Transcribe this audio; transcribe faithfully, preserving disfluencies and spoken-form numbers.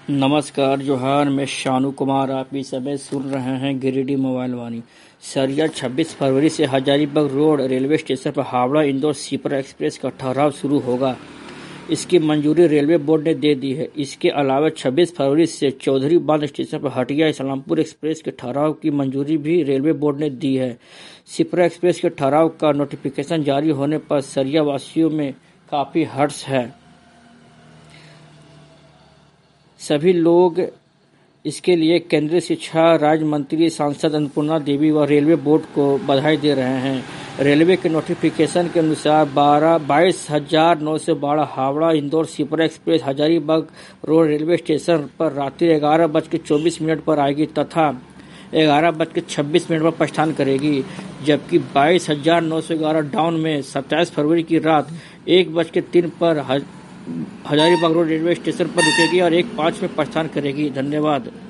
नमस्कार जोहार, मैं शानू कुमार। आप इस समय सुन रहे हैं गिरिडीह मोबाइल वाणी। सरिया छब्बीस फरवरी से हजारीबाग रोड रेलवे स्टेशन पर हावड़ा इंदौर स्लीपर एक्सप्रेस का ठहराव शुरू होगा। इसकी मंजूरी रेलवे बोर्ड ने दे दी है। इसके अलावा छब्बीस फरवरी से चौधरी बांध स्टेशन पर हटिया इस्लामपुर एक्सप्रेस के ठहराव की मंजूरी भी रेलवे बोर्ड ने दी है। स्लीपर एक्सप्रेस के ठहराव का नोटिफिकेशन जारी होने पर सरिया वासियों में काफी हर्ष है। सभी लोग इसके लिए केंद्रीय शिक्षा राज्य मंत्री सांसद अन्नपूर्णा देवी व रेलवे बोर्ड को बधाई दे रहे हैं। रेलवे के नोटिफिकेशन के अनुसार बारह बाईस हजार नौ सौ बारह Howrah Indore sleeper express Hazaribagh road railway station पर रात्रि ग्यारह बज के चौबीस मिनट पर आएगी तथा ग्यारह बज के छब्बीस मिनट पर प्रस्थान करेगी, जबकि बाईस हजार नौ सौ ग्यारह डाउन में सत्ताईस फरवरी की रात एक बज के तीन पर हजारीबाग रोड रेलवे स्टेशन पर रुकेगी और एक पाँच में प्रस्थान करेगी। धन्यवाद।